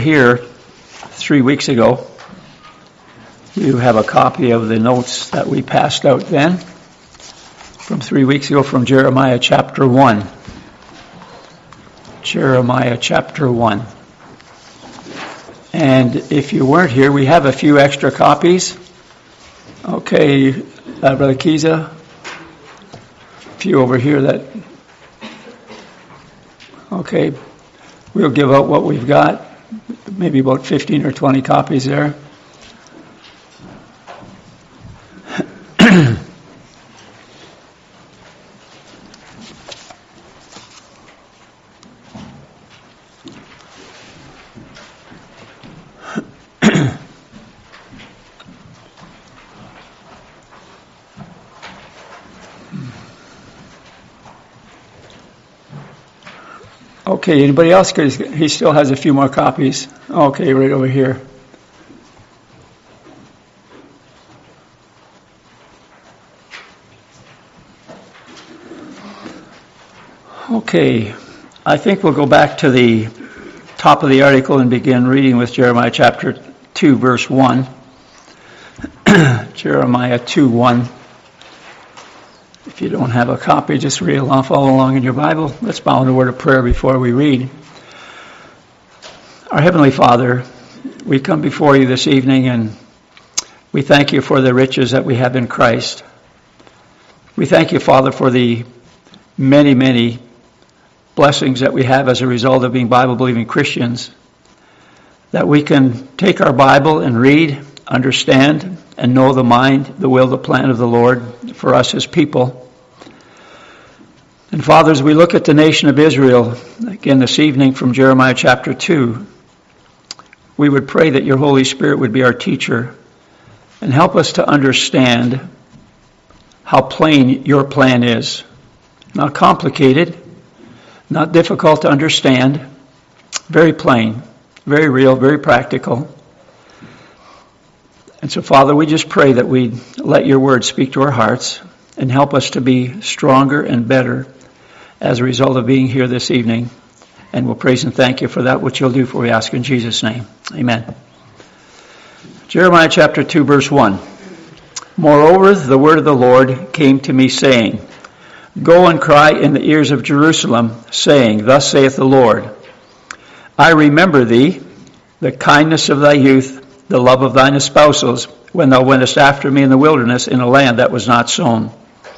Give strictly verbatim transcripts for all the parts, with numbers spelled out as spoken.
Here three weeks ago. You have a copy of the notes that we passed out then from three weeks ago from Jeremiah chapter one. Jeremiah chapter one. And if you weren't here, we have a few extra copies. Okay, uh, Brother Kiza, a few over here that... Okay, we'll give out what we've got. Maybe about fifteen or twenty copies there. Okay, anybody else? Because he still has a few more copies. Okay, right over here. Okay, I think we'll go back to the top of the article and begin reading with Jeremiah chapter two, verse one. Jeremiah two, one. If you don't have a copy, just read along, follow along in your Bible. Let's bow in a word of prayer before we read. Our Heavenly Father, we come before you this evening and we thank you for the riches that we have in Christ. We thank you, Father, for the many, many blessings that we have as a result of being Bible-believing Christians, that we can take our Bible and read, understand, and know the mind, the will, the plan of the Lord for us as people. And Father, as we look at the nation of Israel, again this evening from Jeremiah chapter two, we would pray that your Holy Spirit would be our teacher and help us to understand how plain your plan is. Not complicated, not difficult to understand, very plain, very real, very practical. And so, Father, we just pray that we let your word speak to our hearts and help us to be stronger and better as a result of being here this evening. And we'll praise and thank you for that, which you'll do, for we ask in Jesus' name. Amen. Jeremiah chapter two, verse one. Moreover, the word of the Lord came to me, saying, Go and cry in the ears of Jerusalem, saying, Thus saith the Lord, I remember thee, the kindness of thy youth, the love of thine espousals, when thou wentest after me in the wilderness in a land that was not sown.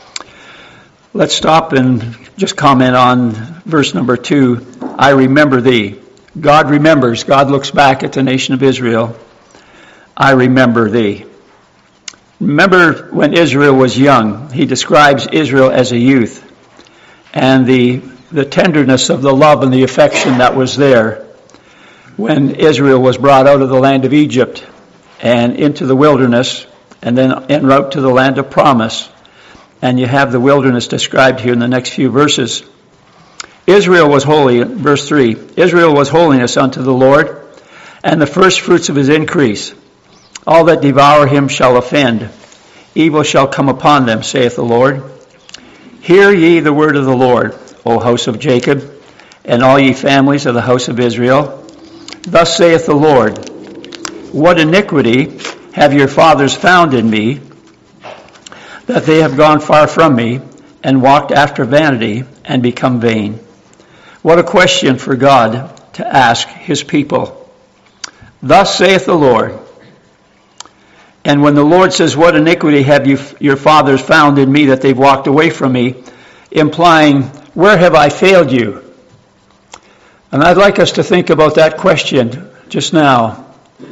Let's stop and just comment on verse number two. I remember thee. God remembers. God looks back at the nation of Israel. I remember thee. Remember when Israel was young. He describes Israel as a youth. And the, the tenderness of the love and the affection that was there when Israel was brought out of the land of Egypt and into the wilderness and then en route to the land of promise. And you have the wilderness described here in the next few verses. Israel was holy, verse three, Israel was holiness unto the Lord, and the first fruits of his increase. All that devour him shall offend. Evil shall come upon them, saith the Lord. Hear ye the word of the Lord, O house of Jacob, and all ye families of the house of Israel. Thus saith the Lord, What iniquity have your fathers found in me, that they have gone far from me, and walked after vanity, and become vain? What a question for God to ask his people. Thus saith the Lord. And when the Lord says, What iniquity have you, your fathers found in me, that they've walked away from me, implying, where have I failed you? And I'd like us to think about that question just now.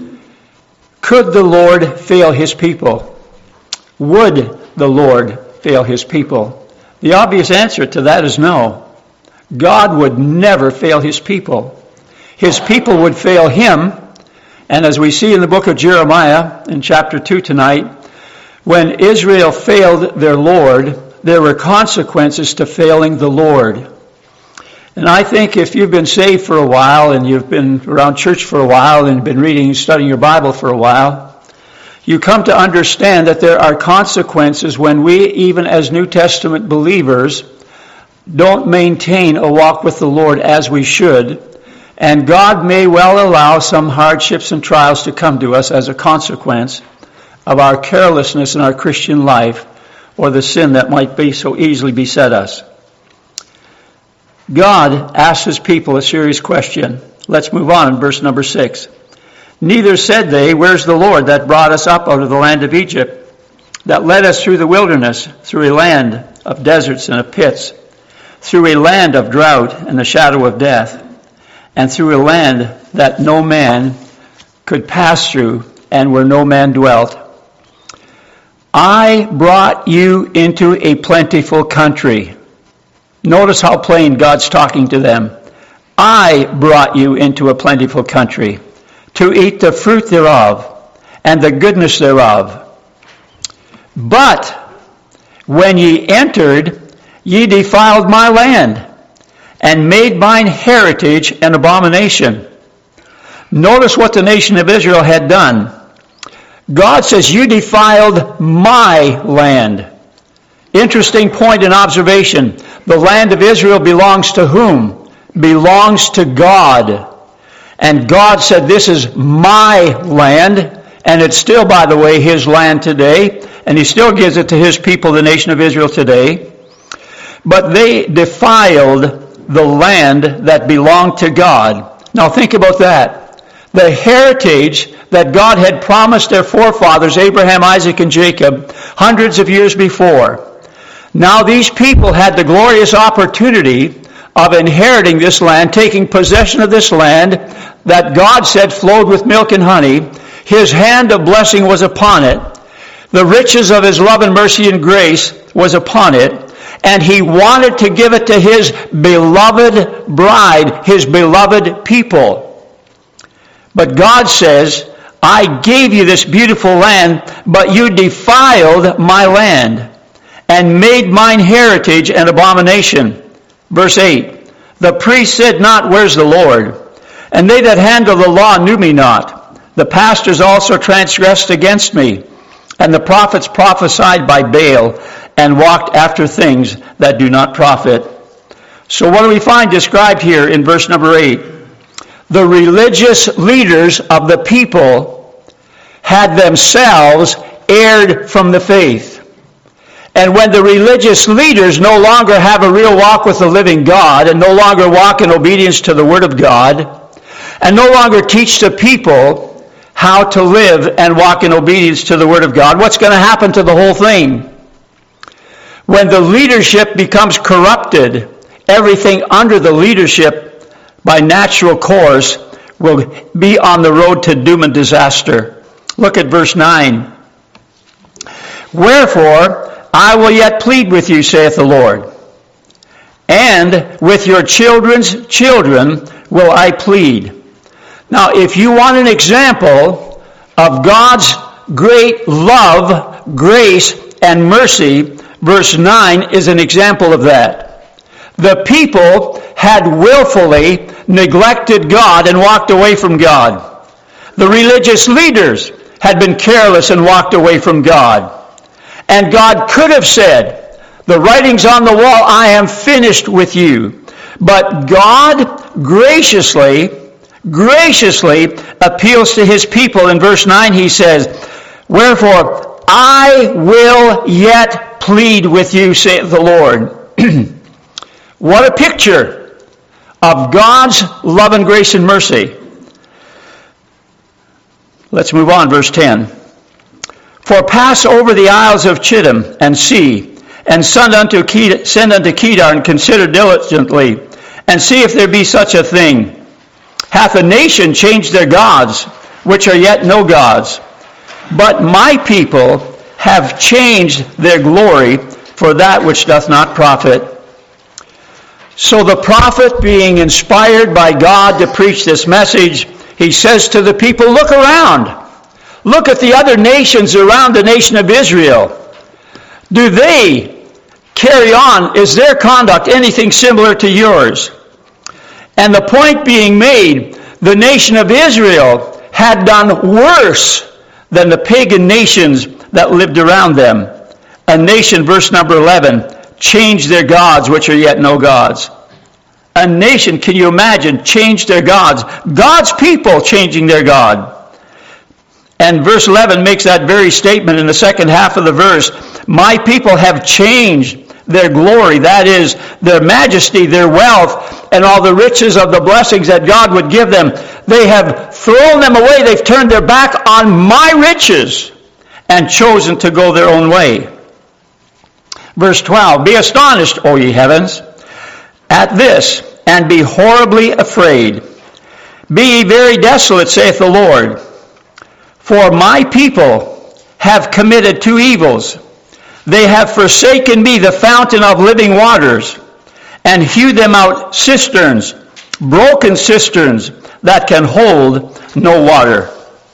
Could the Lord fail his people? Would the Lord fail his people? The obvious answer to that is no. God would never fail his people. His people would fail him. And as we see in the book of Jeremiah in chapter two tonight, when Israel failed their Lord, there were consequences to failing the Lord. And I think if you've been saved for a while and you've been around church for a while and been reading and studying your Bible for a while, you come to understand that there are consequences when we, even as New Testament believers, don't maintain a walk with the Lord as we should, And God may well allow some hardships and trials to come to us as a consequence of our carelessness in our Christian life or the sin that might be so easily beset us. God asks his people a serious question. Let's move on in verse number six. Neither said they, where's the Lord that brought us up out of the land of Egypt, that led us through the wilderness, through a land of deserts and of pits, through a land of drought and the shadow of death, and through a land that no man could pass through and where no man dwelt. I brought you into a plentiful country. Notice how plain God's talking to them. I brought you into a plentiful country to eat the fruit thereof and the goodness thereof. But when ye entered, ye defiled my land and made mine heritage an abomination. Notice what the nation of Israel had done. God says, you defiled my land. Interesting point and observation. The land of Israel belongs to whom? Belongs to God. And God said, this is my land. And it's still, by the way, his land today. And he still gives it to his people, the nation of Israel today. But they defiled the land that belonged to God. Now think about that. The heritage that God had promised their forefathers, Abraham, Isaac, and Jacob, hundreds of years before. Now these people had the glorious opportunity of inheriting this land, taking possession of this land that God said flowed with milk and honey. His hand of blessing was upon it. The riches of his love and mercy and grace was upon it. And he wanted to give it to his beloved bride, his beloved people. But God says, I gave you this beautiful land, but you defiled my land and made mine heritage an abomination. Verse eight, the priest said not, where's the Lord? And they that handle the law knew me not. The pastors also transgressed against me, and the prophets prophesied by Baal, and walked after things that do not profit. So what do we find described here in verse number eight? The religious leaders of the people had themselves erred from the faith. And when the religious leaders no longer have a real walk with the living God, and no longer walk in obedience to the Word of God, and no longer teach the people how to live and walk in obedience to the Word of God, what's going to happen to the whole thing? When the leadership becomes corrupted, everything under the leadership by natural course will be on the road to doom and disaster. Look at verse nine. Wherefore, I will yet plead with you, saith the Lord, and with your children's children will I plead. Now, if you want an example of God's great love, grace, and mercy, verse nine is an example of that. The people had willfully neglected God and walked away from God. The religious leaders had been careless and walked away from God. And God could have said, the writing's on the wall, I am finished with you. But God graciously, graciously appeals to his people. In verse nine he says, wherefore I will yet plead with you, saith the Lord. What a picture of God's love and grace and mercy. Let's move on, verse ten. For pass over the isles of Chittim and see, and send unto Kedar, send unto Kedar, and consider diligently, and see if there be such a thing. Hath a nation changed their gods, which are yet no gods? But my people have changed their glory for that which doth not profit. So the prophet, being inspired by God to preach this message, he says to the people, look around. Look at the other nations around the nation of Israel. Do they carry on? Is their conduct anything similar to yours? And the point being made, the nation of Israel had done worse than the pagan nations that lived around them. A nation, verse number eleven, changed their gods, which are yet no gods. A nation, can you imagine, changed their gods. God's people changing their God. And verse eleven makes that very statement in the second half of the verse. My people have changed their glory, that is, their majesty, their wealth, and all the riches of the blessings that God would give them. They have thrown them away. They've turned their back on my riches and chosen to go their own way. Verse twelve, be astonished, O ye heavens, at this, and be horribly afraid. Be ye very desolate, saith the Lord. For my people have committed two evils. They have forsaken me, the fountain of living waters, and hewed them out cisterns, broken cisterns that can hold no water.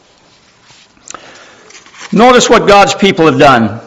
Notice what God's people have done.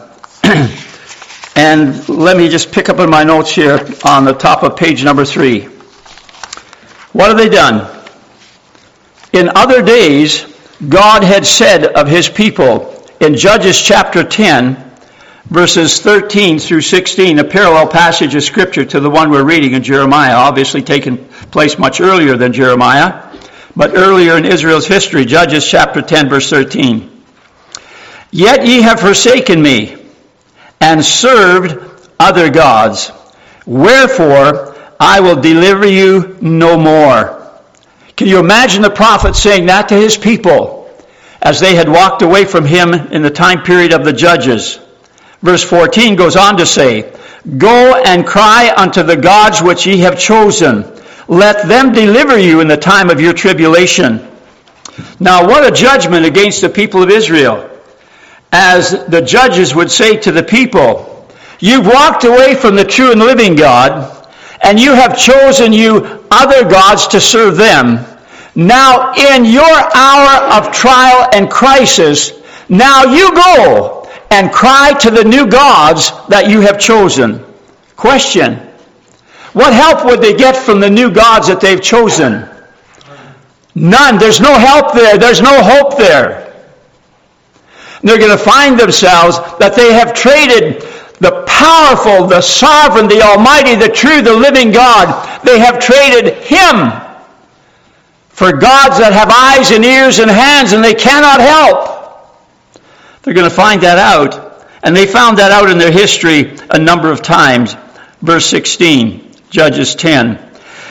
And let me just pick up in my notes here on the top of page number three. What have they done? In other days, God had said of his people in Judges chapter ten, verses thirteen through sixteen, a parallel passage of Scripture to the one we're reading in Jeremiah, obviously taken place much earlier than Jeremiah, but earlier in Israel's history, Judges chapter ten, verse thirteen. Yet ye have forsaken me, and served other gods. Wherefore I will deliver you no more. Can you imagine the prophet saying that to his people as they had walked away from him in the time period of the judges? Verse fourteen goes on to say, go and cry unto the gods which ye have chosen. Let them deliver you in the time of your tribulation. Now what a judgment against the people of Israel. As the judges would say to the people, you've walked away from the true and living God, and you have chosen you other gods to serve them. Now in your hour of trial and crisis, now you go and cry to the new gods that you have chosen. Question: what help would they get from the new gods that they've chosen? None. There's no help there. There's no hope there. They're going to find themselves that they have traded the powerful, the sovereign, the almighty, the true, the living God. They have traded him for gods that have eyes and ears and hands and they cannot help. They're going to find that out. And they found that out in their history a number of times. Verse sixteen, Judges ten.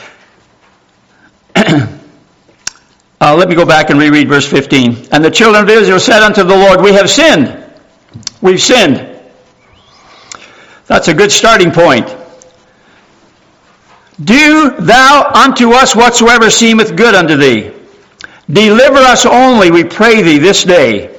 Uh, let me go back and reread verse fifteen. And the children of Israel said unto the Lord, we have sinned. We've sinned. That's a good starting point. Do thou unto us whatsoever seemeth good unto thee. Deliver us only, we pray thee, this day.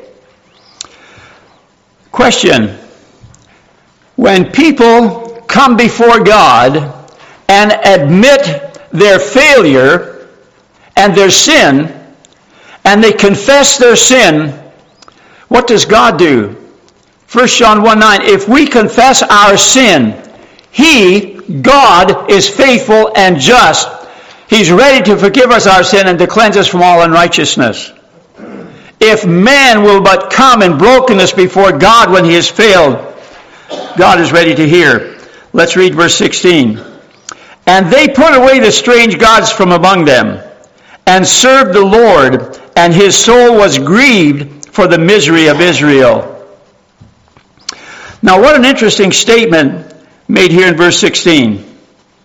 Question: when people come before God and admit their failure and their sin, and they confess their sin, what does God do? First John one nine, if we confess our sin, he, God, is faithful and just. He's ready to forgive us our sin and to cleanse us from all unrighteousness. If man will but come in brokenness before God when he has failed, God is ready to hear. Let's read verse sixteen. And they put away the strange gods from among them, and served the Lord, and his soul was grieved for the misery of Israel. Now what an interesting statement made here in verse sixteen.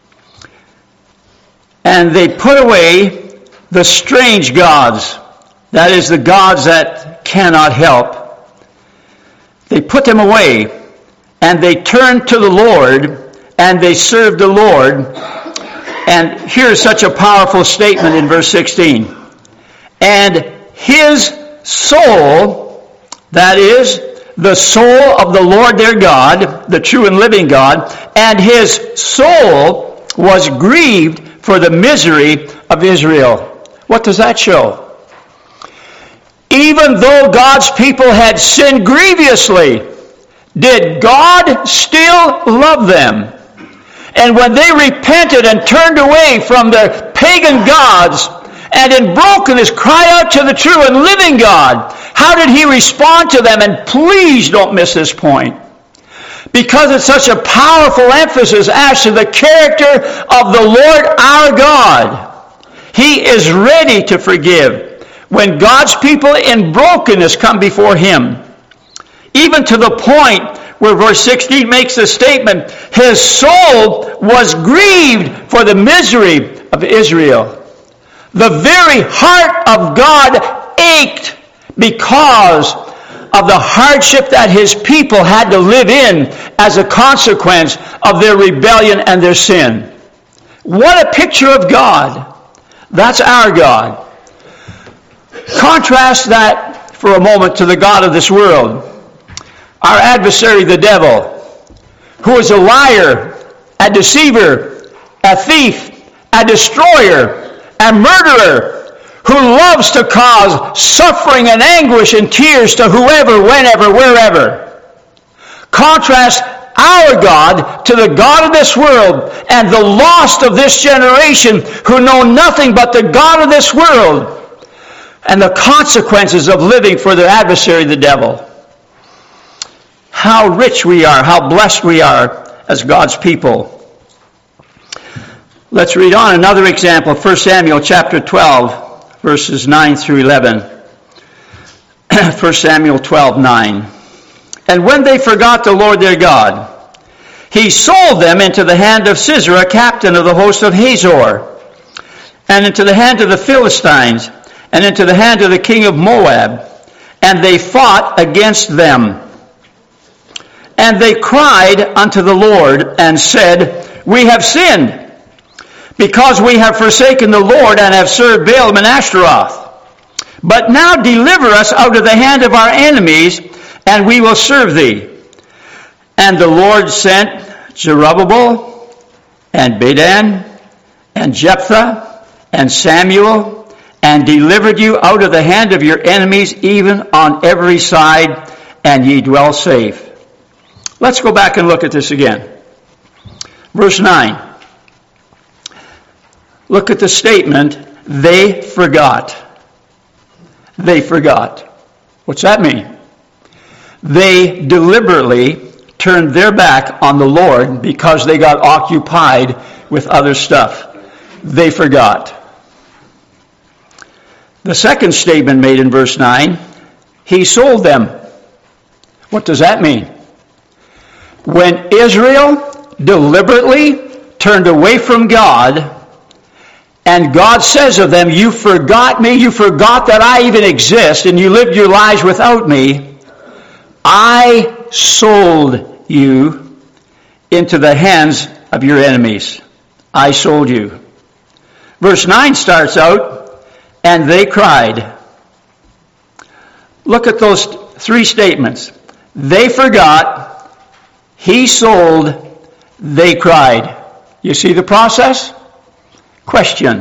And they put away the strange gods, that is, the gods that cannot help. They put them away, and they turned to the Lord, and they served the Lord. And here's such a powerful statement in verse sixteen. And his soul, that is, the soul of the Lord their God, the true and living God, and his soul was grieved for the misery of Israel. What does that show? Even though God's people had sinned grievously, did God still love them? And when they repented and turned away from their pagan gods and in brokenness cried out to the true and living God, how did he respond to them? And please don't miss this point. because it's such a powerful emphasis as to the character of the Lord our God. He is ready to forgive when God's people in brokenness come before him. Even to the point where verse sixteen makes the statement, his soul was grieved for the misery of Israel. The very heart of God ached because of the hardship that his people had to live in as a consequence of their rebellion and their sin. What a picture of God. That's our God. Contrast that for a moment to the God of this world. Our adversary, the devil, who is a liar, a deceiver, a thief, a destroyer, a murderer, who loves to cause suffering and anguish and tears to whoever, whenever, wherever. Contrast our God to the God of this world and the lost of this generation who know nothing but the God of this world and the consequences of living for their adversary, the devil. How rich we are, how blessed we are as God's people. Let's read on another example, First Samuel chapter twelve. Verses nine through eleven. First Samuel twelve, nine. And when they forgot the Lord their God, he sold them into the hand of Sisera, captain of the host of Hazor, and into the hand of the Philistines, and into the hand of the king of Moab. And they fought against them. And they cried unto the Lord, and said, We have sinned, because we have forsaken the Lord and have served Baalim and Ashtaroth. But now deliver us out of the hand of our enemies, and we will serve thee. And the Lord sent Zerubbabel, and Bedan, and Jephthah, and Samuel, and delivered you out of the hand of your enemies, even on every side, and ye dwell safe. Let's go back and look at this again. Verse nine. Look at the statement, they forgot. They forgot. What's that mean? They deliberately turned their back on the Lord because they got occupied with other stuff. They forgot. The second statement made in verse nine, he sold them. What does that mean? When Israel deliberately turned away from God, and God says of them, you forgot me, you forgot that I even exist, and you lived your lives without me, I sold you into the hands of your enemies. I sold you. Verse nine starts out, and they cried. Look at those three statements. They forgot, he sold, they cried. You see the process? Question.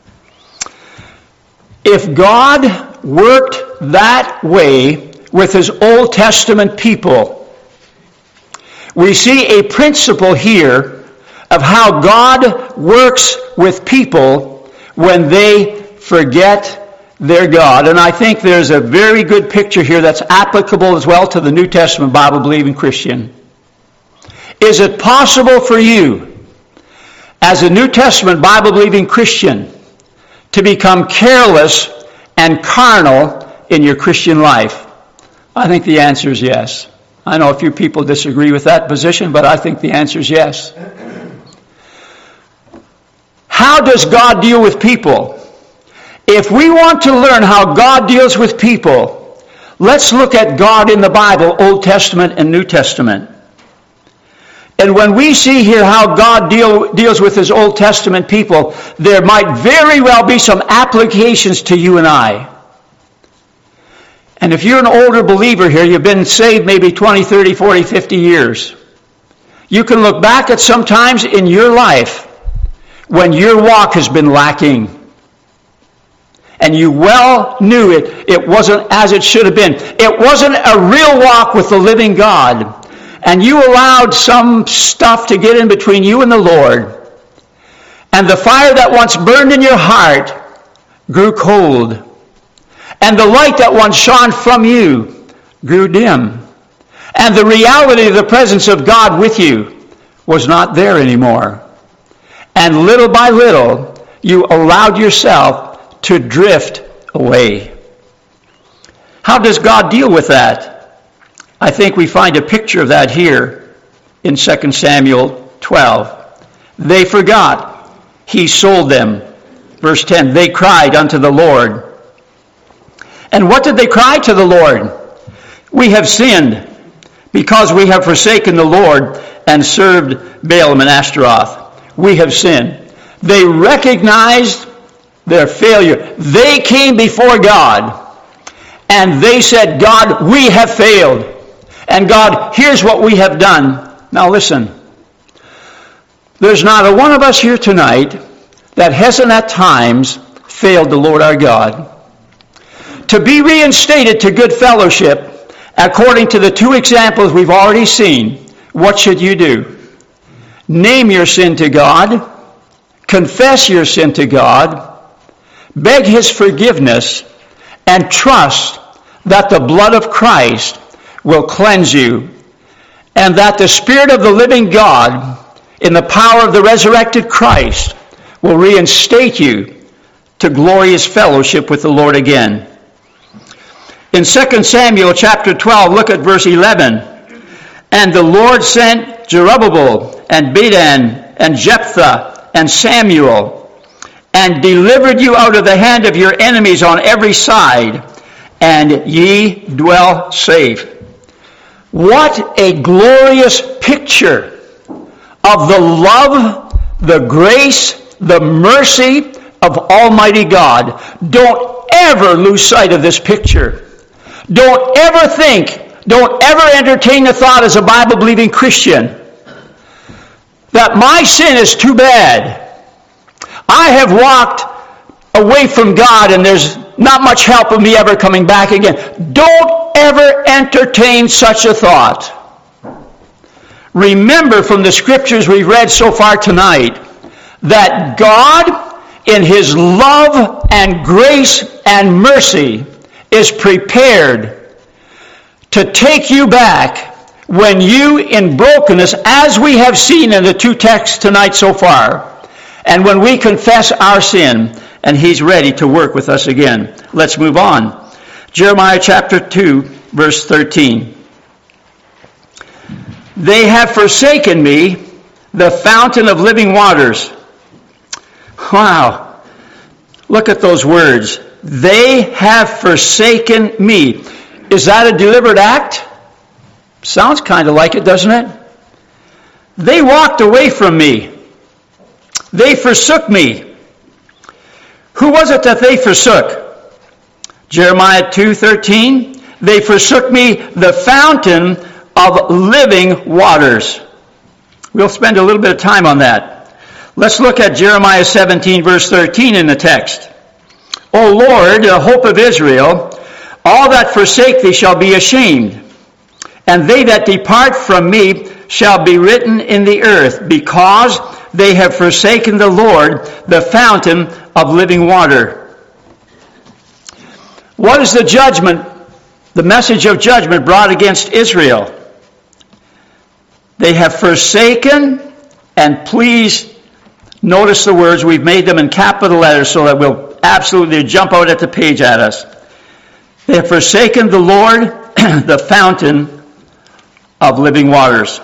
If God worked that way with his Old Testament people, we see a principle here of how God works with people when they forget their God. And I think there's a very good picture here that's applicable as well to the New Testament Bible-believing Christian. Is it possible for you, as a New Testament Bible-believing Christian, to become careless and carnal in your Christian life? I think the answer is yes. I know a few people disagree with that position, but I think the answer is yes. How does God deal with people? If we want to learn how God deals with people, let's look at God in the Bible, Old Testament and New Testament. And when we see here how God deal, deals with his Old Testament people, there might very well be some applications to you and I. And if you're an older believer here, you've been saved maybe twenty, thirty, forty, fifty years, you can look back at some times in your life when your walk has been lacking. And you well knew it, it wasn't as it should have been. It wasn't a real walk with the living God. And you allowed some stuff to get in between you and the Lord. And the fire that once burned in your heart grew cold. And the light that once shone from you grew dim. And the reality of the presence of God with you was not there anymore. And little by little, you allowed yourself to drift away. How does God deal with that? I think we find a picture of that here in Second Samuel twelve. They forgot. He sold them. Verse ten, they cried unto the Lord. And what did they cry to the Lord? We have sinned because we have forsaken the Lord and served Baalim and Ashtaroth. We have sinned. They recognized their failure. They came before God and they said, God, we have failed. And God, here's what we have done. Now listen. There's not a one of us here tonight that hasn't at times failed the Lord our God. To be reinstated to good fellowship, according to the two examples we've already seen, what should you do? Name your sin to God, confess your sin to God, beg His forgiveness, and trust that the blood of Christ will cleanse you, and that the Spirit of the living God, in the power of the resurrected Christ, will reinstate you to glorious fellowship with the Lord again. In Second Samuel chapter twelve, look at verse eleven. And the Lord sent Zerubbabel and Bedan and Jephthah and Samuel, and delivered you out of the hand of your enemies on every side, and ye dwell safe. What a glorious picture of the love, the grace, the mercy of Almighty God. Don't ever lose sight of this picture. Don't ever think, don't ever entertain the thought as a Bible-believing Christian that my sin is too bad. I have walked away from God and there's not much help of me ever coming back again. Don't ever entertain such a thought. Remember from the scriptures we've read so far tonight that God, in His love and grace and mercy, is prepared to take you back when you, in brokenness, as we have seen in the two texts tonight so far, and when we confess our sin, and He's ready to work with us again. Let's move on. Jeremiah chapter two, verse thirteen. They have forsaken me, the fountain of living waters. Wow. Look at those words. They have forsaken me. Is that a deliberate act? Sounds kind of like it, doesn't it? They walked away from me. They forsook me. Who was it that they forsook? Jeremiah two thirteen. They forsook me, the fountain of living waters. We'll spend a little bit of time on that. Let's look at Jeremiah seventeen, verse thirteen in the text. O Lord, the hope of Israel, all that forsake thee shall be ashamed, and they that depart from me shall be written in the earth, because they have forsaken the Lord, the fountain of living water. What is the judgment, the message of judgment brought against Israel? They have forsaken, and please notice the words, we've made them in capital letters so that we'll absolutely jump out at the page at us. They have forsaken the Lord, the fountain of living waters.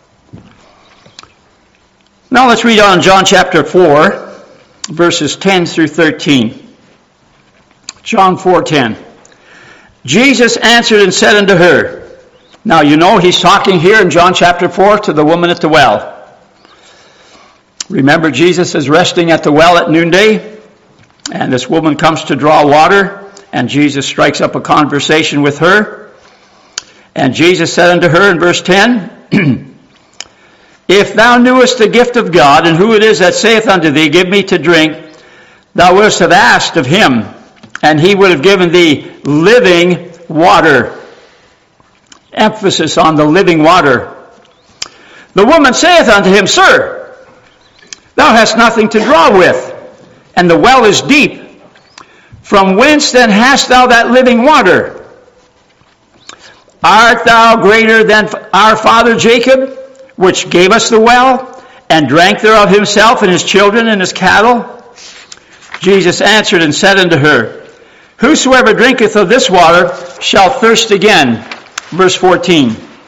Now let's read on John chapter four, verses ten through thirteen. John four ten. Jesus answered and said unto her. Now you know He's talking here in John chapter four to the woman at the well. Remember, Jesus is resting at the well at noonday, and this woman comes to draw water, and Jesus strikes up a conversation with her. And Jesus said unto her in verse ten, If thou knewest the gift of God, and who it is that saith unto thee, Give me to drink, thou wouldst have asked of Him, and He would have given thee living water. Emphasis on the living water. The woman saith unto Him, Sir, thou hast nothing to draw with, and the well is deep. From whence then hast thou that living water? Art thou greater than our father Jacob, which gave us the well, and drank thereof himself and his children and his cattle? Jesus answered and said unto her, Whosoever drinketh of this water shall thirst again. Verse fourteen.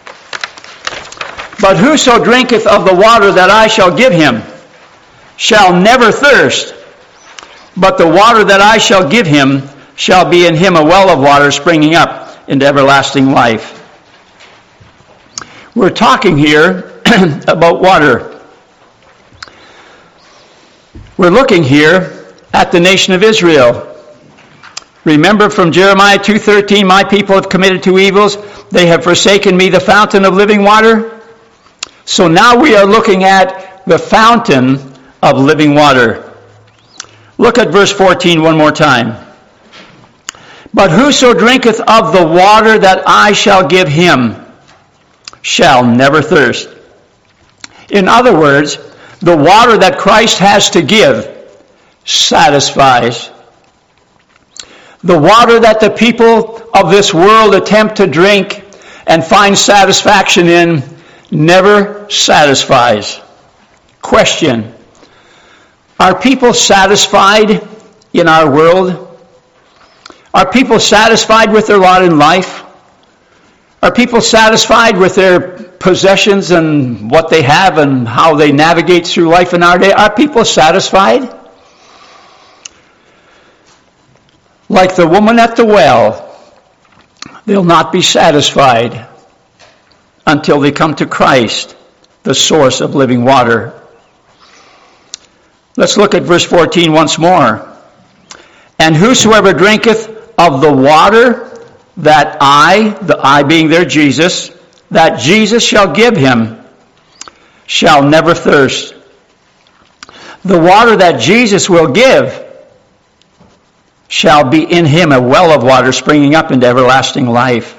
But whoso drinketh of the water that I shall give him shall never thirst, but the water that I shall give him shall be in him a well of water springing up into everlasting life. We're talking here about water. We're looking here at the nation of Israel. Remember from Jeremiah two thirteen, my people have committed two evils. They have forsaken me, the fountain of living water. So now we are looking at the fountain of living water. Look at verse fourteen one more time. But whoso drinketh of the water that I shall give him shall never thirst. In other words, the water that Christ has to give satisfies. The water that the people of this world attempt to drink and find satisfaction in never satisfies. Question: are people satisfied in our world? Are people satisfied with their lot in life? Are people satisfied with their possessions and what they have and how they navigate through life in our day? Are people satisfied? Like the woman at the well, they'll not be satisfied until they come to Christ, the source of living water. Let's look at verse fourteen once more. And whosoever drinketh of the water that I, the I being there Jesus, that Jesus shall give him, shall never thirst. The water that Jesus will give shall be in him a well of water springing up into everlasting life.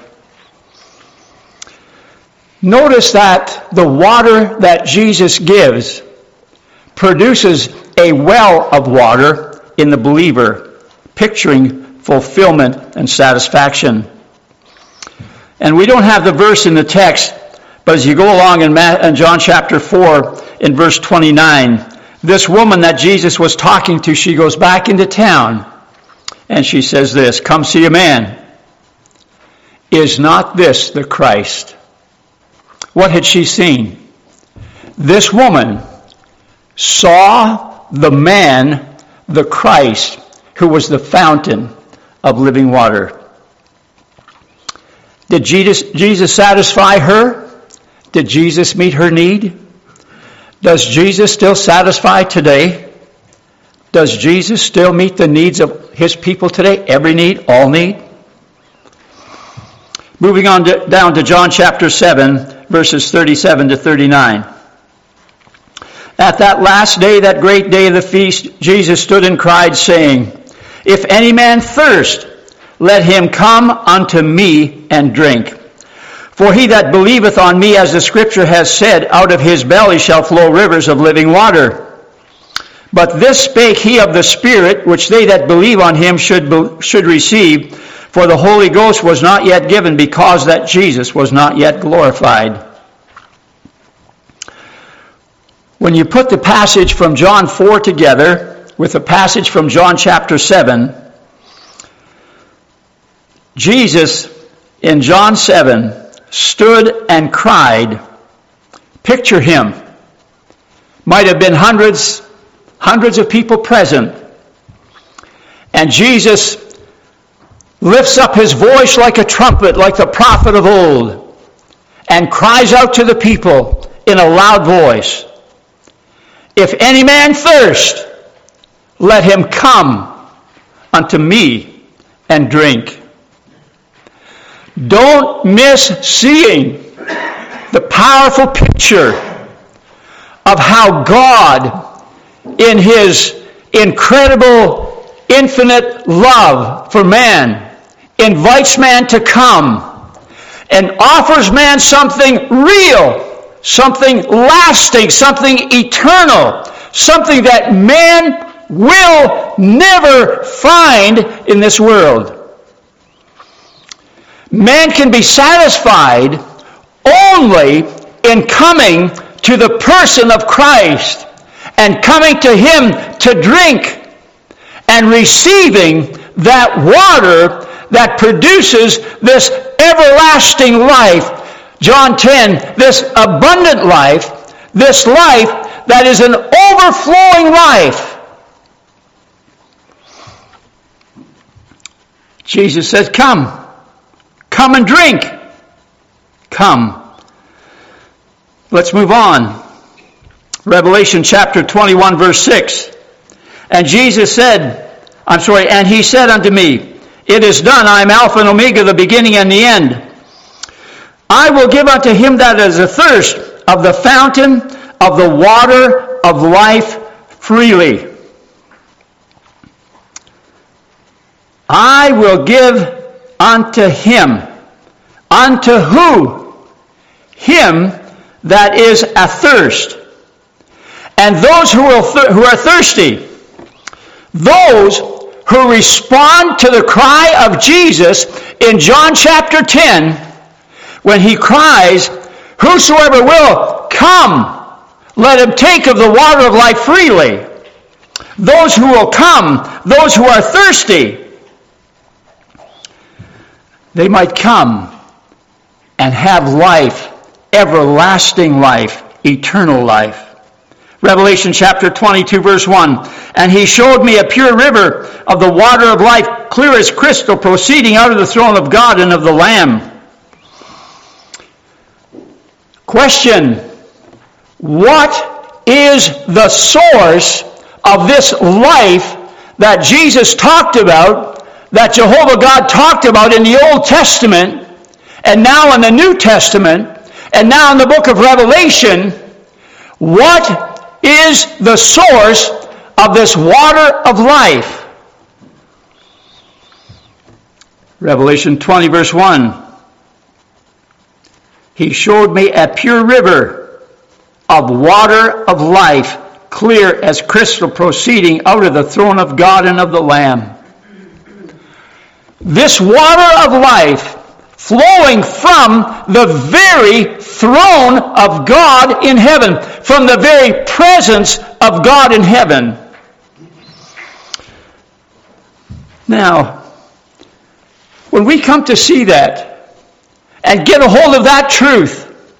Notice that the water that Jesus gives produces a well of water in the believer, picturing fulfillment and satisfaction. And we don't have the verse in the text, but as you go along in, in John chapter four, in verse twenty-nine, this woman that Jesus was talking to, she goes back into town, and she says this, Come see a man. Is not this the Christ? What had she seen? This woman saw the man, the Christ, who was the fountain of living water. Did Jesus, Jesus satisfy her? Did Jesus meet her need? Does Jesus still satisfy today? Does Jesus still meet the needs of his people today? Every need, all need? Moving on to, down to John chapter seven, verses thirty-seven to thirty-nine. At that last day, that great day of the feast, Jesus stood and cried, saying, If any man thirst, let him come unto me and drink. For he that believeth on me, as the Scripture has said, out of his belly shall flow rivers of living water. But this spake he of the Spirit, which they that believe on him should, be, should receive, for the Holy Ghost was not yet given, because that Jesus was not yet glorified. When you put the passage from John four together with the passage from John chapter seven, Jesus in John seven stood and cried. Picture him. Might have been hundreds, hundreds of people present. And Jesus lifts up his voice like a trumpet, like the prophet of old, and cries out to the people in a loud voice, If any man thirst, let him come unto me and drink. Don't miss seeing the powerful picture of how God, in his incredible, infinite love for man, invites man to come and offers man something real, something lasting, something eternal, something that man will never find in this world. man can be satisfied only in coming to the person of Christ and coming to Him to drink and receiving that water that produces this everlasting life. John ten, this abundant life, this life that is an overflowing life. Jesus says, come. Come and drink. Come. Let's move on. Revelation chapter twenty-one, verse six. And Jesus said, I'm sorry, and He said unto me, it is done, I am Alpha and Omega, the beginning and the end. I will give unto him that is athirst of the fountain of the water of life freely. I will give unto him. Unto who? Him that is athirst. And those who are, th- who are thirsty, those who respond to the cry of Jesus in John chapter ten, when He cries, whosoever will, come, let him take of the water of life freely. Those who will come, those who are thirsty, they might come and have life, everlasting life, eternal life. Revelation chapter twenty-two, verse one. And He showed me a pure river of the water of life, clear as crystal, proceeding out of the throne of God and of the Lamb. Question: what is the source of this life that Jesus talked about, that Jehovah God talked about in the Old Testament, and now in the New Testament, and now in the book of Revelation? What is the source of this water of life? Revelation twenty, verse one. He showed me a pure river of water of life, clear as crystal, proceeding out of the throne of God and of the Lamb. This water of life flowing from the very throne of God in heaven, from the very presence of God in heaven. Now, when we come to see that and get a hold of that truth,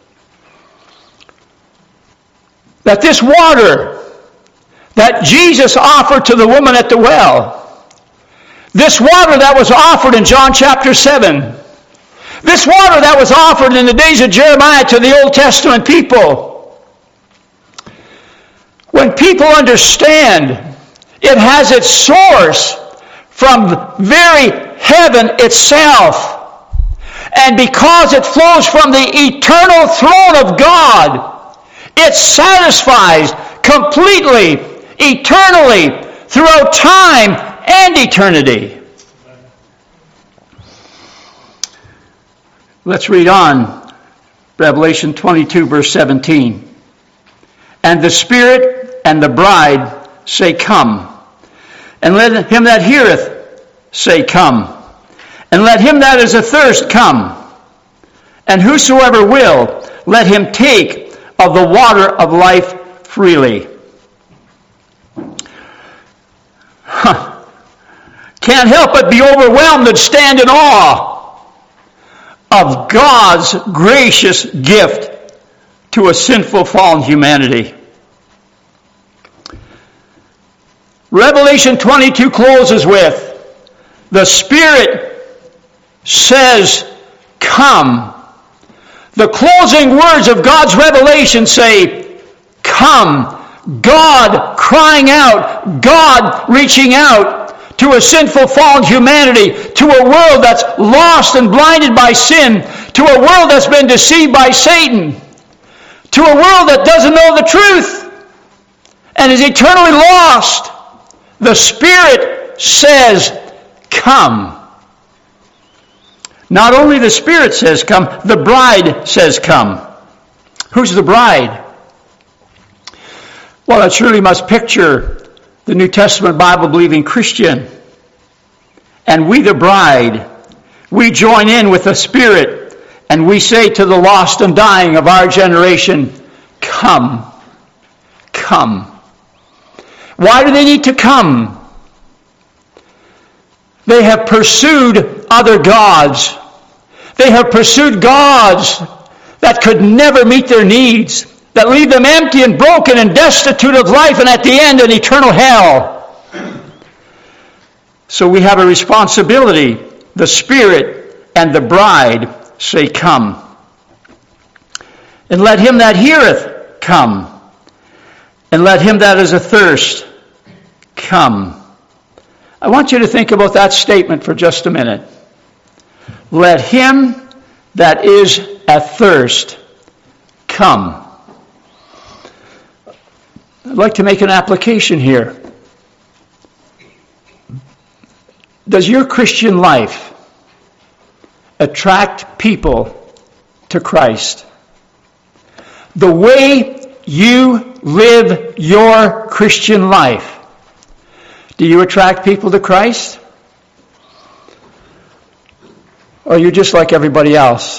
that this water that Jesus offered to the woman at the well, this water that was offered in John chapter seven, this water that was offered in the days of Jeremiah to the Old Testament people, when people understand it has its source from very heaven itself, and because it flows from the eternal throne of God, it satisfies completely, eternally, throughout time and eternity. Let's read on. Revelation twenty-two, verse seventeen. And the Spirit and the bride say, come. And let him that heareth say, come. And let him that is athirst come. And whosoever will, let him take of the water of life freely. Huh. Can't help but be overwhelmed and stand in awe of God's gracious gift to a sinful, fallen humanity. Revelation twenty-two closes with, the Spirit says, come. The closing words of God's revelation say, come. God crying out, God reaching out to a sinful, fallen humanity, to a world that's lost and blinded by sin, to a world that's been deceived by Satan, to a world that doesn't know the truth and is eternally lost. The Spirit says, come. Not only the Spirit says come, the bride says come. Who's the bride? Well, I truly must picture the New Testament Bible-believing Christian. And we, the bride, We join in with the Spirit and we say to the lost and dying of our generation, come, come. Why do they need to come? They have pursued other gods. They have pursued gods that could never meet their needs, that leave them empty and broken and destitute of life, and at the end an eternal hell. So we have a responsibility. The Spirit and the bride say, come. And let him that heareth come. And let him that is athirst come. I want you to think about that statement for just a minute. Let him that is athirst come. I'd like to make an application here. Does your Christian life attract people to Christ? The way you live your Christian life, do you attract people to Christ? Or are you just like everybody else?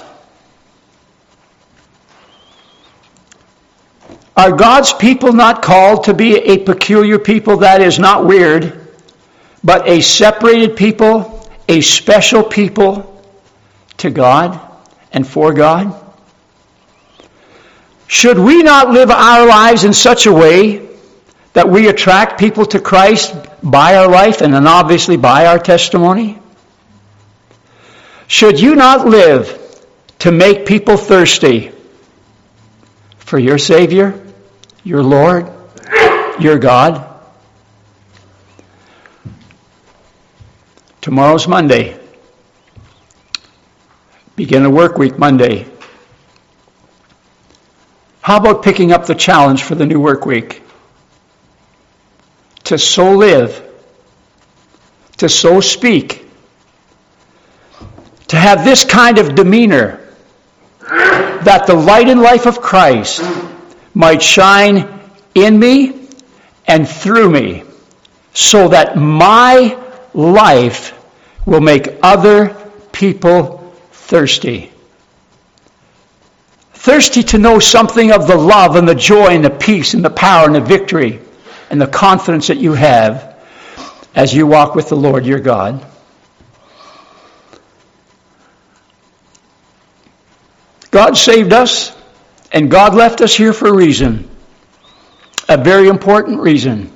Are God's people not called to be a peculiar people? That is not weird, but a separated people, a special people to God and for God? Should we not live our lives in such a way that we attract people to Christ by our life and then obviously by our testimony? Should you not live to make people thirsty for your Savior, your Lord, your God? Tomorrow's Monday. Begin a work week Monday. How about picking up the challenge for the new work week? To so live, to so speak, to have this kind of demeanor, that the light and life of Christ might shine in me and through me, so that my life will make other people thirsty. Thirsty to know something of the love and the joy and the peace and the power and the victory and the confidence that you have as you walk with the Lord your God. God saved us, and God left us here for a reason. A very important reason.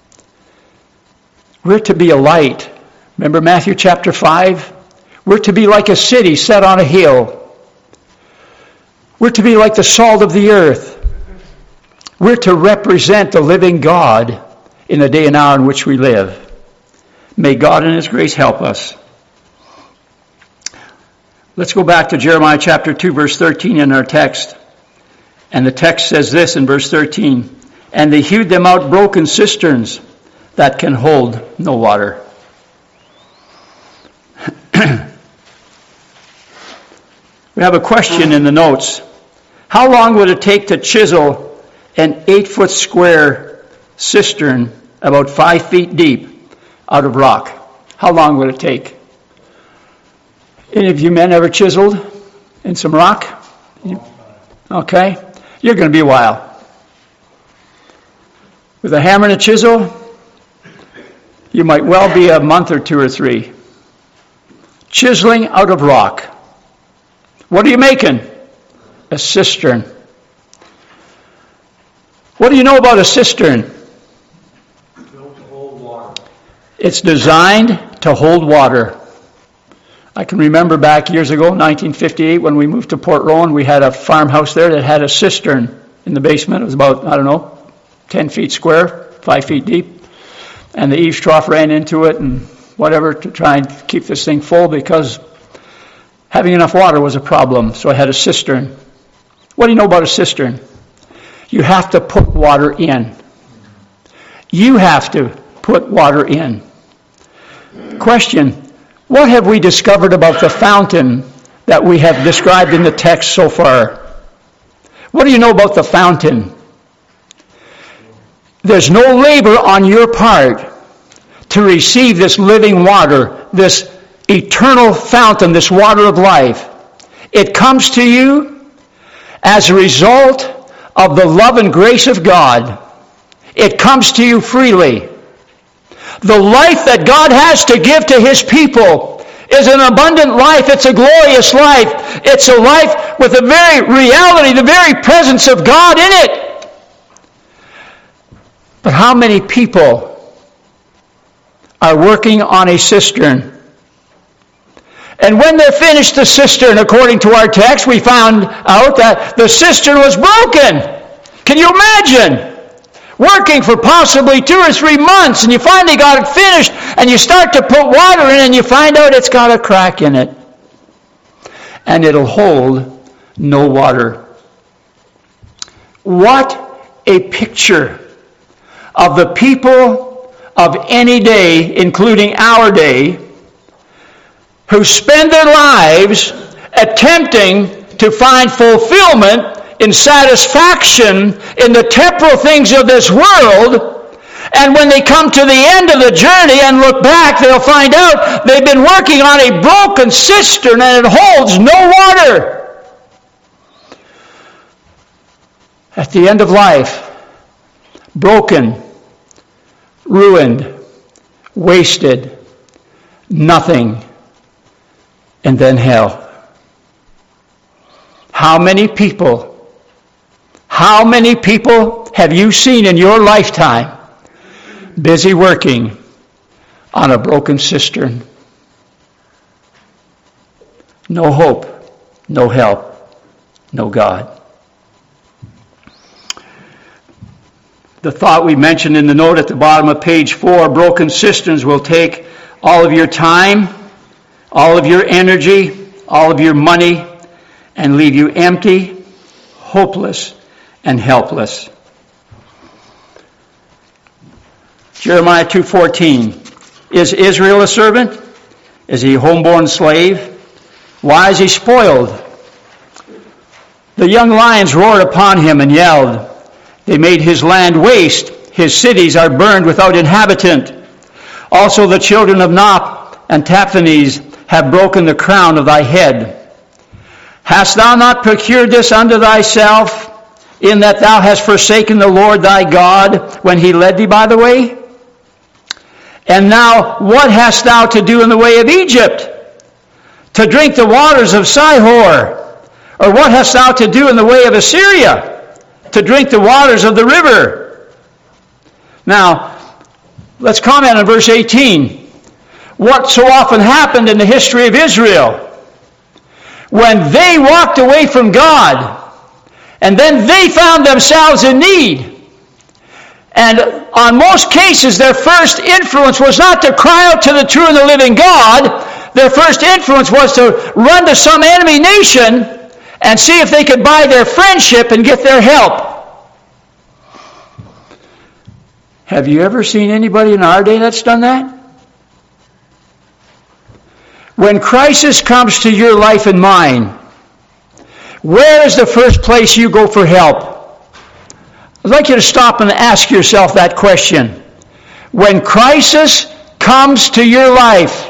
We're to be a light. Remember Matthew chapter five? We're to be like a city set on a hill. We're to be like the salt of the earth. We're to represent the living God in the day and hour in which we live. May God in His grace help us. Let's go back to Jeremiah chapter two, verse thirteen in our text. And the text says this in verse thirteen, and they hewed them out broken cisterns that can hold no water. We have a question in the notes. How long would it take to chisel an eight-foot square cistern about five feet deep out of rock? How long would it take? Any of you men ever chiseled in some rock? Okay. You're going to be a while. With a hammer and a chisel, you might well be a month or two or three. Chiseling out of rock. What are you making? A cistern. What do you know about a cistern? Built to hold water. It's designed to hold water. I can remember back years ago, nineteen fifty-eight, when we moved to Port Rowan, we had a farmhouse there that had a cistern in the basement. It was about, I don't know, ten feet square, five feet deep. And the eaves trough ran into it and whatever to try and keep this thing full because having enough water was a problem. So I had a cistern. What do you know about a cistern? You have to put water in. You have to put water in. Question, what have we discovered about the fountain that we have described in the text so far? What do you know about the fountain? There's no labor on your part to receive this living water, this eternal fountain, this water of life, it comes to you as a result of the love and grace of God. It comes to you freely. The life that God has to give to His people is an abundant life. It's a glorious life. It's a life with the very reality, the very presence of God in it. But how many people are working on a cistern? And when they're finished the cistern, according to our text, we found out that the cistern was broken. Can you imagine? Working for possibly two or three months, and you finally got it finished, and you start to put water in, and you find out it's got a crack in it. And it'll hold no water. What a picture of the people of any day, including our day, who spend their lives attempting to find fulfillment in satisfaction in the temporal things of this world, and when they come to the end of the journey and look back, they'll find out they've been working on a broken cistern and it holds no water. At the end of life, broken, ruined, wasted, nothing, and then hell. How many people How many people have you seen in your lifetime busy working on a broken cistern? No hope, no help, no God. The thought we mentioned in the note at the bottom of page four, broken cisterns will take all of your time, all of your energy, all of your money, and leave you empty, hopeless, and helpless. Jeremiah two fourteen. Is Israel a servant? Is he a homeborn slave? Why is he spoiled? The young lions roared upon him and yelled. They made his land waste. His cities are burned without inhabitant. Also the children of Nop and Taphanes have broken the crown of thy head. Hast thou not procured this unto thyself, in that thou hast forsaken the Lord thy God when he led thee by the way? And now what hast thou to do in the way of Egypt? To drink the waters of Sihor? Or what hast thou to do in the way of Assyria? To drink the waters of the river? Now, let's comment on verse eighteen. What so often happened in the history of Israel? When they walked away from God, and then they found themselves in need. And on most cases, their first influence was not to cry out to the true and the living God. Their first influence was to run to some enemy nation and see if they could buy their friendship and get their help. Have you ever seen anybody in our day that's done that? When crisis comes to your life and mine, where is the first place you go for help? I'd like you to stop and ask yourself that question. When crisis comes to your life,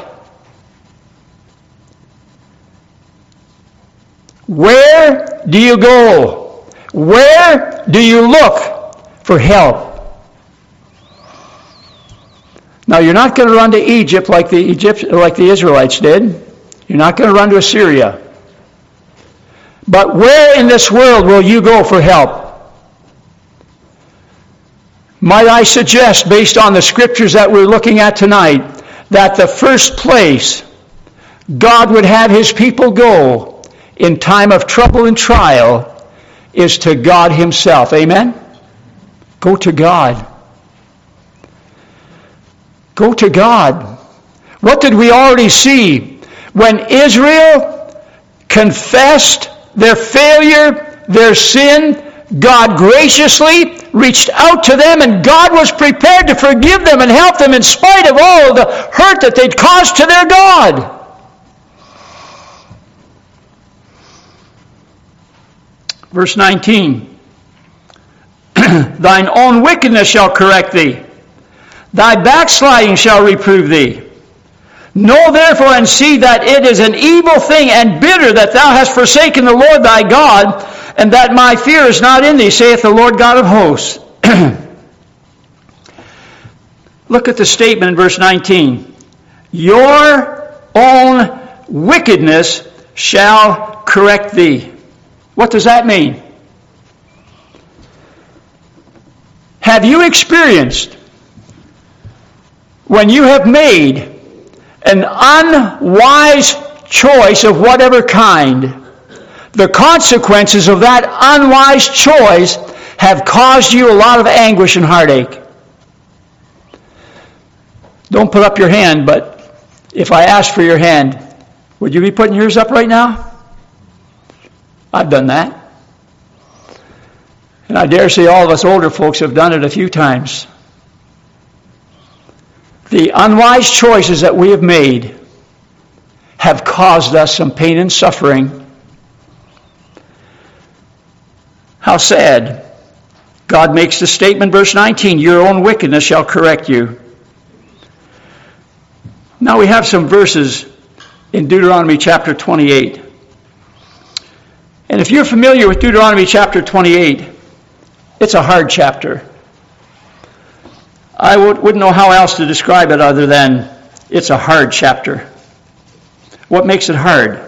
where do you go? Where do you look for help? Now, you're not going to run to Egypt like the Egypt, like the Israelites did. You're not going to run to Assyria. But where in this world will you go for help? Might I suggest, based on the scriptures that we're looking at tonight, that the first place God would have his people go in time of trouble and trial is to God himself. Amen? Go to God. Go to God. What did we already see? When Israel confessed their failure, their sin, God graciously reached out to them, and God was prepared to forgive them and help them in spite of all the hurt that they'd caused to their God. Verse nineteen. Thine own wickedness shall correct thee. Thy backsliding shall reprove thee. Know therefore and see that it is an evil thing and bitter that thou hast forsaken the Lord thy God, and that my fear is not in thee, saith the Lord God of hosts. Look at the statement in verse nineteen. Your own wickedness shall correct thee. What does that mean? Have you experienced when you have made an unwise choice of whatever kind, the consequences of that unwise choice have caused you a lot of anguish and heartache? Don't put up your hand, but if I asked for your hand, would you be putting yours up right now? I've done that. And I dare say all of us older folks have done it a few times. The unwise choices that we have made have caused us some pain and suffering. How sad. God makes the statement, verse nineteen, your own wickedness shall correct you. Now we have some verses in Deuteronomy chapter twenty-eight. And if you're familiar with Deuteronomy chapter twenty-eight, it's a hard chapter. I would, wouldn't know how else to describe it other than it's a hard chapter. What makes it hard?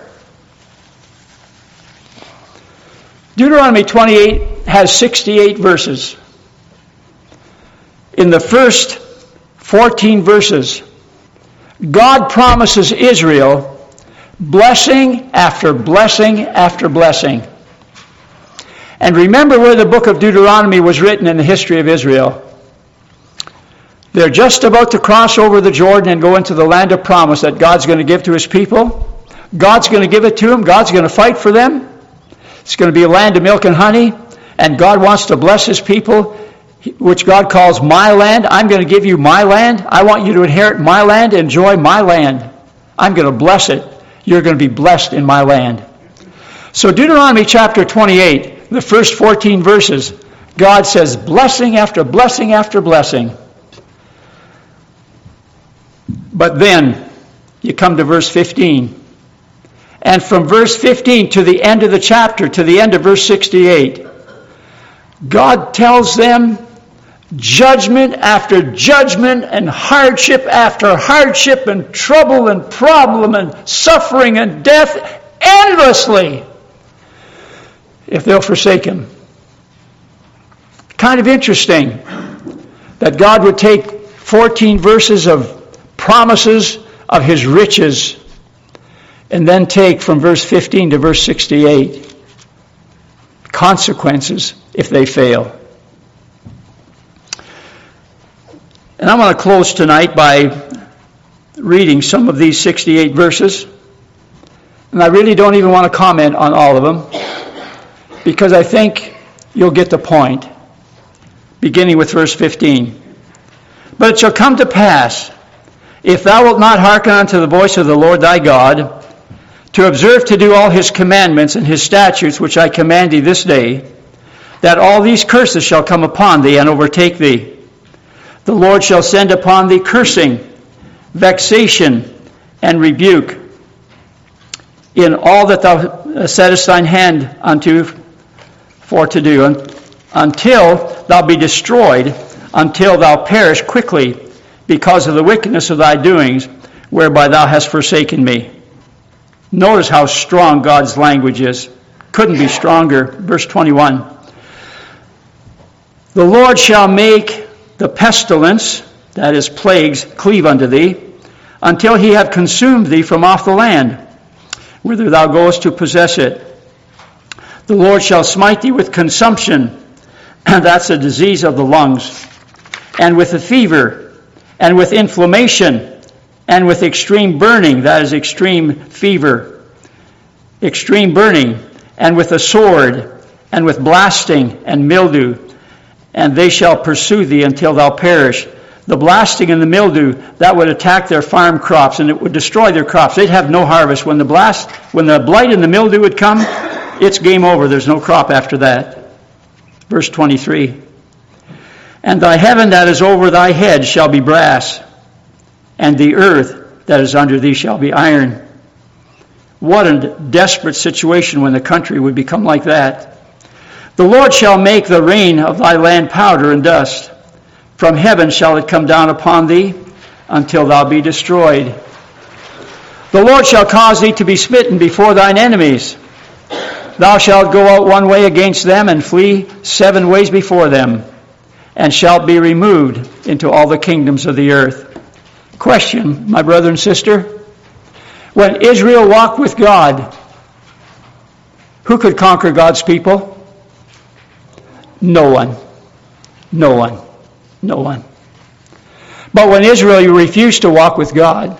Deuteronomy twenty-eight has sixty-eight verses. In the first fourteen verses, God promises Israel blessing after blessing after blessing. And remember where the book of Deuteronomy was written in the history of Israel. They're just about to cross over the Jordan and go into the land of promise that God's going to give to his people. God's going to give it to them. God's going to fight for them. It's going to be a land of milk and honey. And God wants to bless his people, which God calls my land. I'm going to give you my land. I want you to inherit my land, enjoy my land. I'm going to bless it. You're going to be blessed in my land. So Deuteronomy chapter twenty-eight, the first fourteen verses, God says blessing after blessing after blessing. But then you come to verse fifteen. And from verse fifteen to the end of the chapter, to the end of verse sixty-eight, God tells them judgment after judgment and hardship after hardship and trouble and problem and suffering and death endlessly if they'll forsake him. Kind of interesting that God would take fourteen verses of promises of his riches and then take from verse fifteen to verse sixty-eight consequences if they fail. And I want to close tonight by reading some of these sixty-eight verses. And I really don't even want to comment on all of them because I think you'll get the point, beginning with verse fifteen. But it shall come to pass, if thou wilt not hearken unto the voice of the Lord thy God, to observe to do all his commandments and his statutes which I command thee this day, that all these curses shall come upon thee and overtake thee. The Lord shall send upon thee cursing, vexation, and rebuke in all that thou settest thine hand unto for to do, until thou be destroyed, until thou perish quickly, because of the wickedness of thy doings, whereby thou hast forsaken me. Notice how strong God's language is. Couldn't be stronger. Verse twenty-one. The Lord shall make the pestilence, that is plagues, cleave unto thee, until he have consumed thee from off the land, whither thou goest to possess it. The Lord shall smite thee with consumption, and that's a disease of the lungs, and with a fever, and with inflammation, and with extreme burning, that is extreme fever, extreme burning, and with a sword, and with blasting and mildew, and they shall pursue thee until thou perish. The blasting and the mildew, that would attack their farm crops, and it would destroy their crops. They'd have no harvest. When the blast, when the blight and the mildew would come, it's game over. There's no crop after that. Verse twenty-three. And thy heaven that is over thy head shall be brass, and the earth that is under thee shall be iron. What a desperate situation when the country would become like that. The Lord shall make the rain of thy land powder and dust. From heaven shall it come down upon thee until thou be destroyed. The Lord shall cause thee to be smitten before thine enemies. Thou shalt go out one way against them and flee seven ways before them, and shalt be removed into all the kingdoms of the earth. Question, my brother and sister. When Israel walked with God, who could conquer God's people? No one. No one. No one. But when Israel refused to walk with God,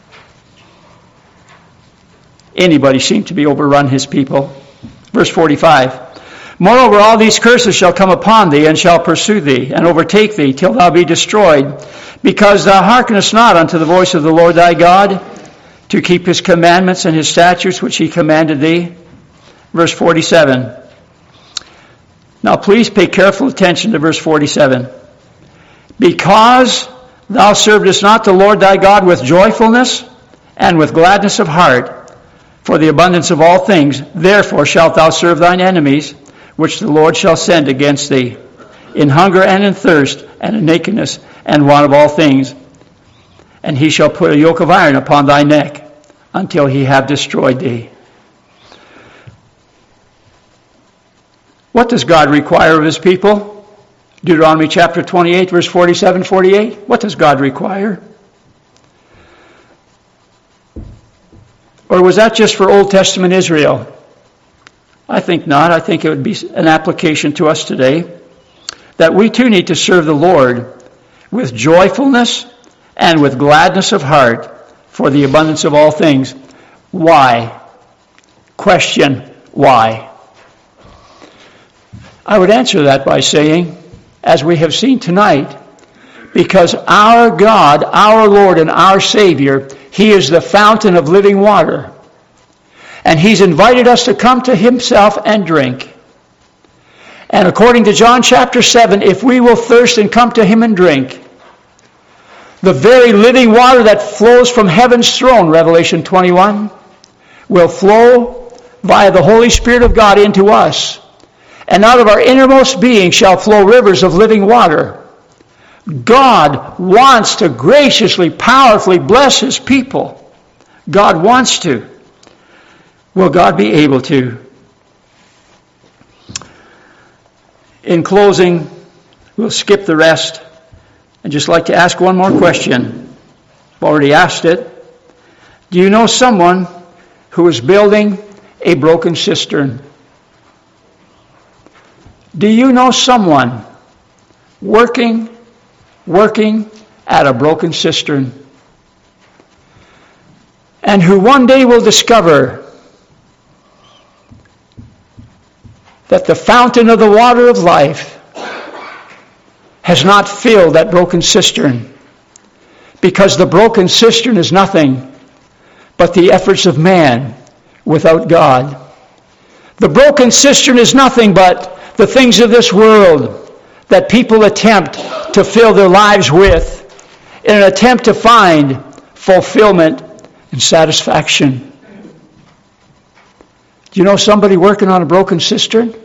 anybody seemed to be overrun his people. Verse forty-five. Moreover, all these curses shall come upon thee, and shall pursue thee, and overtake thee, till thou be destroyed, because thou hearkenest not unto the voice of the Lord thy God, to keep his commandments and his statutes which he commanded thee. Verse forty-seven. Now please pay careful attention to verse forty-seven. Because thou servedest not the Lord thy God with joyfulness and with gladness of heart, for the abundance of all things, therefore shalt thou serve thine enemies, which the Lord shall send against thee, in hunger and in thirst, and in nakedness, and want of all things. And he shall put a yoke of iron upon thy neck, until he have destroyed thee. What does God require of his people? Deuteronomy chapter twenty-eight, verse forty-seven, forty-eight. What does God require? Or was that just for Old Testament Israel? I think not. I think it would be an application to us today, that we too need to serve the Lord with joyfulness and with gladness of heart, for the abundance of all things. Why? Question, why? I would answer that by saying, as we have seen tonight, because our God, our Lord and our Savior, he is the fountain of living water. And he's invited us to come to himself and drink. And according to John chapter seven, if we will thirst and come to him and drink, the very living water that flows from heaven's throne, Revelation twenty-one, will flow via the Holy Spirit of God into us. And out of our innermost being shall flow rivers of living water. God wants to graciously, powerfully bless his people. God wants to. Will God be able to? In closing, we'll skip the rest and just like to ask one more question. I've already asked it. Do you know someone who is building a broken cistern? Do you know someone working, working at a broken cistern, and who one day will discover that the fountain of the water of life has not filled that broken cistern, because the broken cistern is nothing but the efforts of man without God. The broken cistern is nothing but the things of this world that people attempt to fill their lives with in an attempt to find fulfillment and satisfaction. Do you know somebody working on a broken cistern?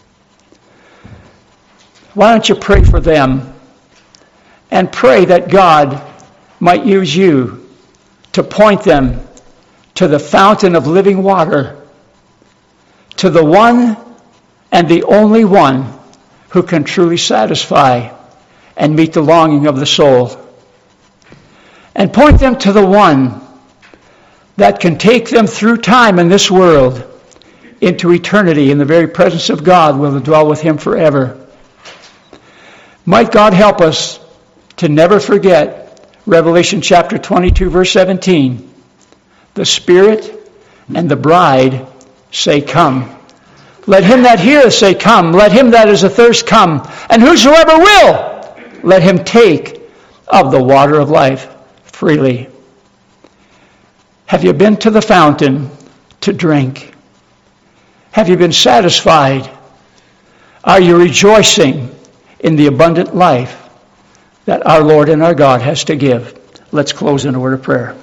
Why don't you pray for them and pray that God might use you to point them to the fountain of living water, to the one and the only one who can truly satisfy and meet the longing of the soul. And point them to the one that can take them through time in this world into eternity in the very presence of God, will dwell with him forever. Might God help us to never forget Revelation chapter twenty-two, verse seventeen. The Spirit and the bride say, "Come." Let him that heareth say, "Come." Let him that is athirst come. And whosoever will, let him take of the water of life freely. Have you been to the fountain to drink? Have you been satisfied? Are you rejoicing in the abundant life that our Lord and our God has to give? Let's close in a word of prayer.